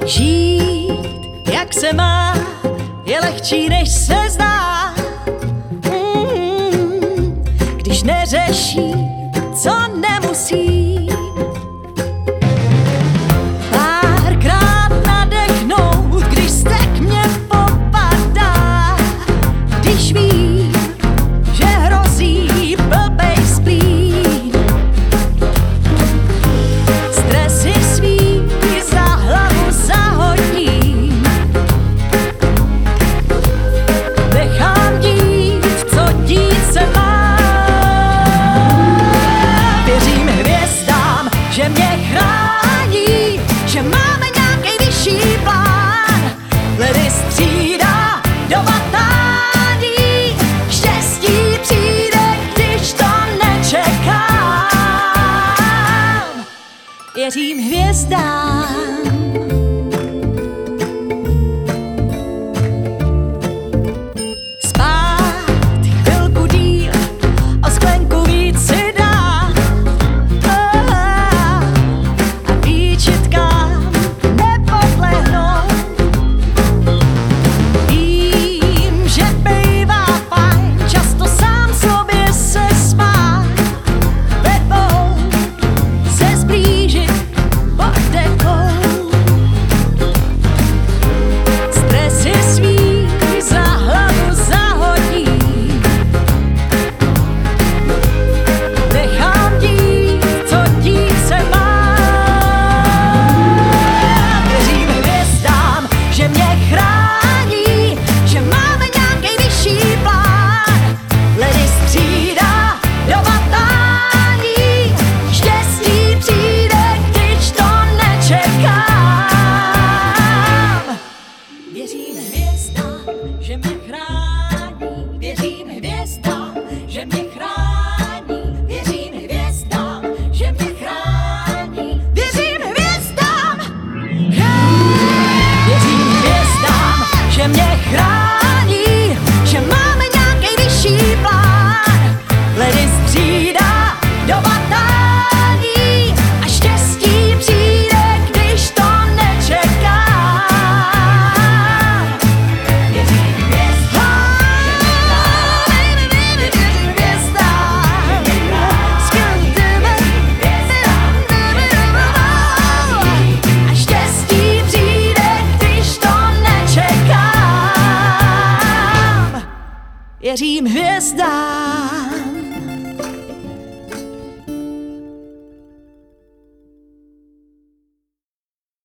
Žít, jak se má, je lehčí, než se zdá. Když neřeší, co nemusí. Párkrát nadechnout, když stek mě popadá. Když vím, že hrozí blbej splín. Stresy svý za hlavu zahodím. Nechám dít, co dít se má. Věřím hvězdám, že mě chrání, že máme nějaký vyšší plán. Ledy střídá doba tání, štěstí přijde, když to nečekám. Věřím hvězdám. Spát chvilku díl, o sklenku víc si dá. A výčitkám nepodlehnout. Vím, že bývá fajn často sám sobě se smát. Ve dvou se zblížit pod dekou. Stresy svý za hlavu zahodím. Nechám dít, co dít se má. Věřím hvězdám, že mě chrání, že máme nějaký vyšší plán. Ledy střídá doba tání, štěstí přijde, když to nečekám. Věřím hvězdám, že mě chrání. Věřím hvězdám, že mě chrání. Věřím hvězdám, že mě chrání. Věřím hvězdám. Věřím hvězdám, že mě chrání, že máme nějaký vyšší plán. Ledy střídá doba tání a štěstí přijde, když to nečekám. Věřím hvězdám, věřím hvězdám, a štěstí přijde, když to nečekám. Věřím hvězdám.